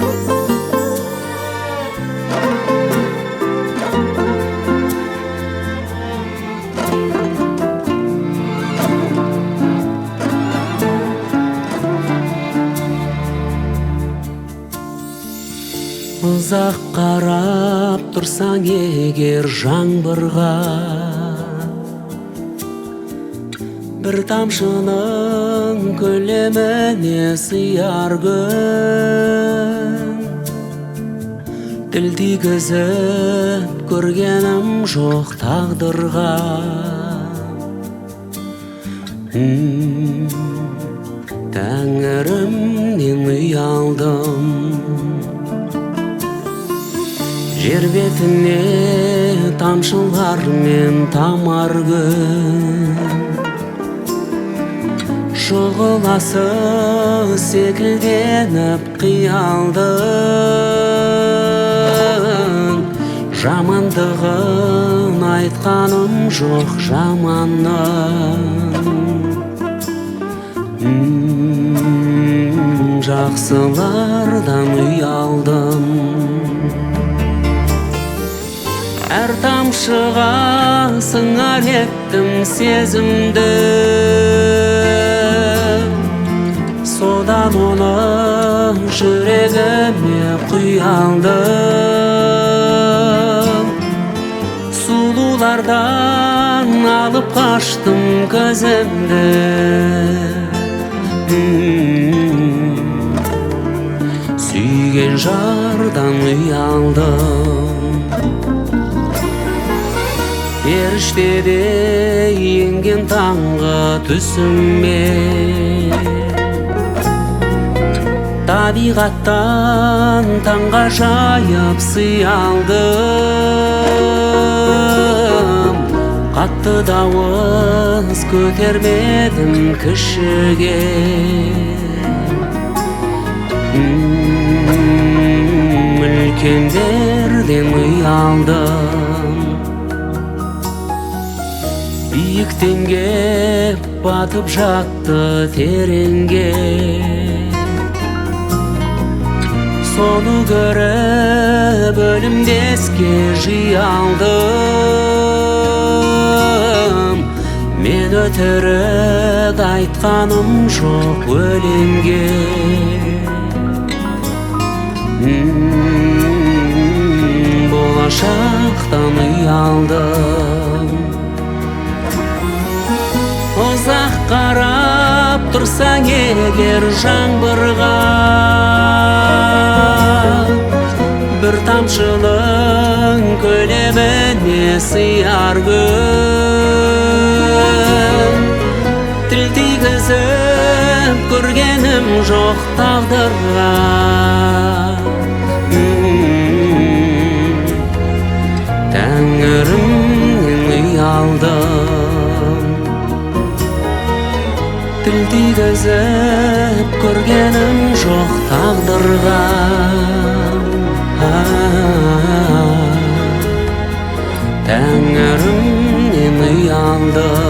Ұзақ қарап тұрсаң егер жаңбырға, бір тамшының көлеміне сыяр күн. Тіл тигізіп көргенім жоқ тағдырға. Тәңірімнен ұялдым, жер бетіне тамшылармен тамар күн. Шұғыласы секілденіп қиялдың, жамандығын айтқаным жоқ жаманның. Жақсылардан ұялдым, әр тамшыға сыңар еттім сезімді. Содан оны жүрегіме құйалдым, сұлулардан алып қаштым көзімді. Сүйген жардан ұялдым, періштеде енген таңғы түсіме. Табиғаттан таңға жайып сыялдым, қатты дауыс көтермедім кішіге. Үлкендерден ұялдым, биіктен кеп батып жатты тереңге. Соны көріп өлімдеске жиялдым, мен өтірік айтқаным жоқ өлеңге. Болашақтан ұялдым, ұзақ қарап тұрсаң егер жаңбырға, бір тамшының көлеміне сыяр күн. Тіл тигізіп көргенім жоқ тағдырға. Тәңірімнен ұялдым, тіл тигізіп көргенім жоқ тағдырға. Тәңірімнен ұялдым.